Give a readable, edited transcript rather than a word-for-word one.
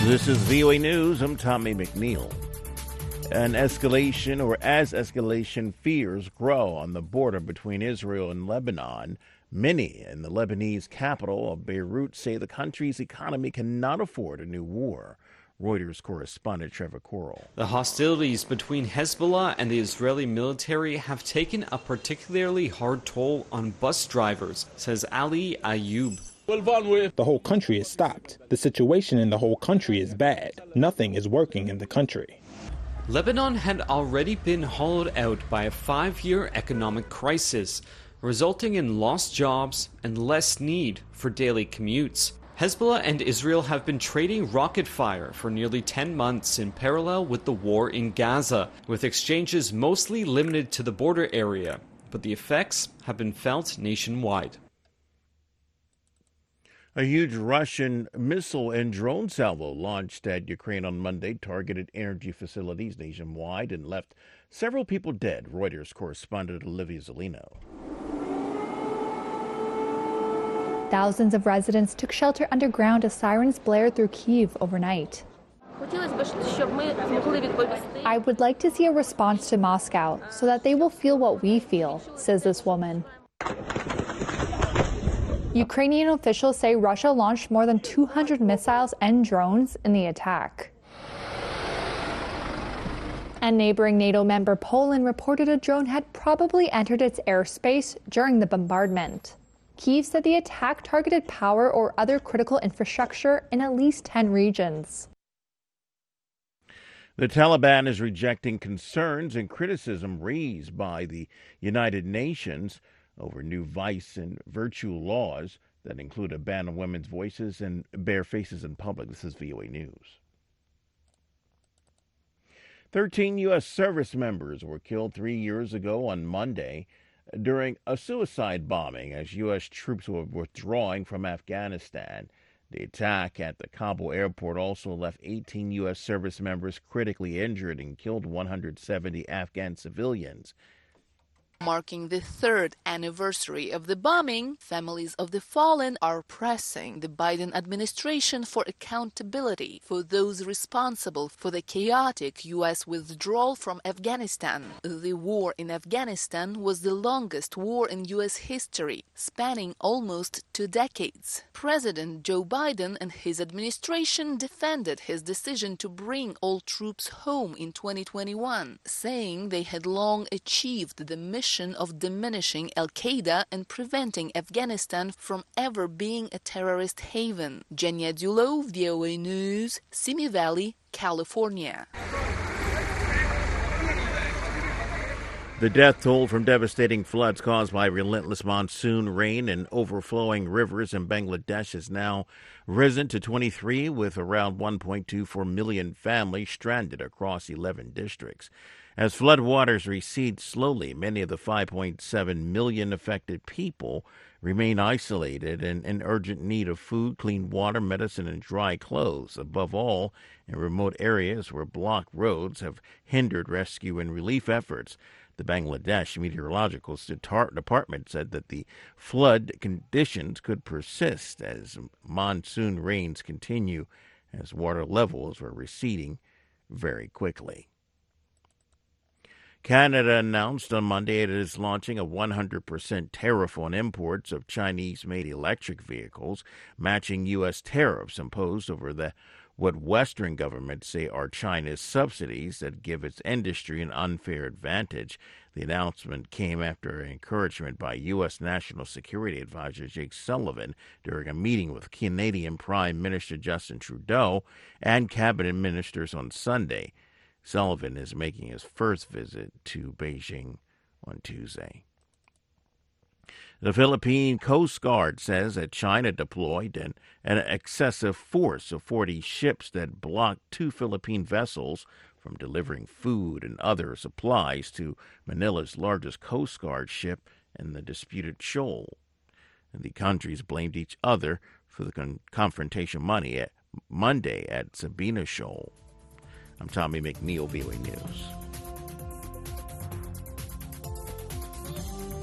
This is VOA News. I'm Tommy McNeil. As escalation fears grow on the border between Israel and Lebanon, many in the Lebanese capital of Beirut say the country's economy cannot afford a new war. Reuters correspondent Trevor Coral. The hostilities between Hezbollah and the Israeli military have taken a particularly hard toll on bus drivers, says Ali Ayub. The whole country is stopped. The situation in the whole country is bad. Nothing is working in the country. Lebanon had already been hollowed out by a 5-year economic crisis, resulting in lost jobs and less need for daily commutes. Hezbollah and Israel have been trading rocket fire for nearly 10 months in parallel with the war in Gaza, with exchanges mostly limited to the border area, but the effects have been felt nationwide. A huge Russian missile and drone salvo launched at Ukraine on Monday targeted energy facilities nationwide and left several people dead, Reuters correspondent Olivia Zolino. Thousands of residents took shelter underground as sirens blared through Kyiv overnight. I would like to see a response to Moscow so that they will feel what we feel, says this woman. Ukrainian officials say Russia launched more than 200 missiles and drones in the attack. And neighboring NATO member Poland reported a drone had probably entered its airspace during the bombardment. Kyiv said the attack targeted power or other critical infrastructure in at least 10 regions. The Taliban is rejecting concerns and criticism raised by the United Nations over new vice and virtue laws that include a ban on women's voices and bare faces in public. This is VOA News. 13 U.S. service members were killed 3 years ago on Monday during a suicide bombing as U.S. troops were withdrawing from Afghanistan. The attack at the Kabul airport also left 18 U.S. service members critically injured and killed 170 Afghan civilians. Marking the 3rd anniversary of the bombing, families of the fallen are pressing the Biden administration for accountability for those responsible for the chaotic U.S. withdrawal from Afghanistan. The war in Afghanistan was the longest war in U.S. history, spanning almost 2 decades. President Joe Biden and his administration defended his decision to bring all troops home in 2021, saying they had long achieved the mission of diminishing al-Qaeda and preventing Afghanistan from ever being a terrorist haven. Jenya Dulo, VOA News, Simi Valley, California. The death toll from devastating floods caused by relentless monsoon rain and overflowing rivers in Bangladesh has now risen to 23, with around 1.24 million families stranded across 11 districts. As floodwaters recede slowly, many of the 5.7 million affected people remain isolated and in urgent need of food, clean water, medicine, and dry clothes. Above all, in remote areas where blocked roads have hindered rescue and relief efforts. The Bangladesh Meteorological Department said that the flood conditions could persist as monsoon rains continue, as water levels were receding very quickly. Canada announced on Monday it is launching a 100% tariff on imports of Chinese-made electric vehicles, matching U.S. tariffs imposed over what Western governments say are China's subsidies that give its industry an unfair advantage. The announcement came after encouragement by U.S. National Security Advisor Jake Sullivan during a meeting with Canadian Prime Minister Justin Trudeau and cabinet ministers on Sunday. Sullivan is making his first visit to Beijing on Tuesday. The Philippine Coast Guard says that China deployed an excessive force of 40 ships that blocked 2 Philippine vessels from delivering food and other supplies to Manila's largest Coast Guard ship in the disputed shoal. And the countries blamed each other for the confrontation Monday at Sabina Shoal. I'm Tommy McNeil, VOA News.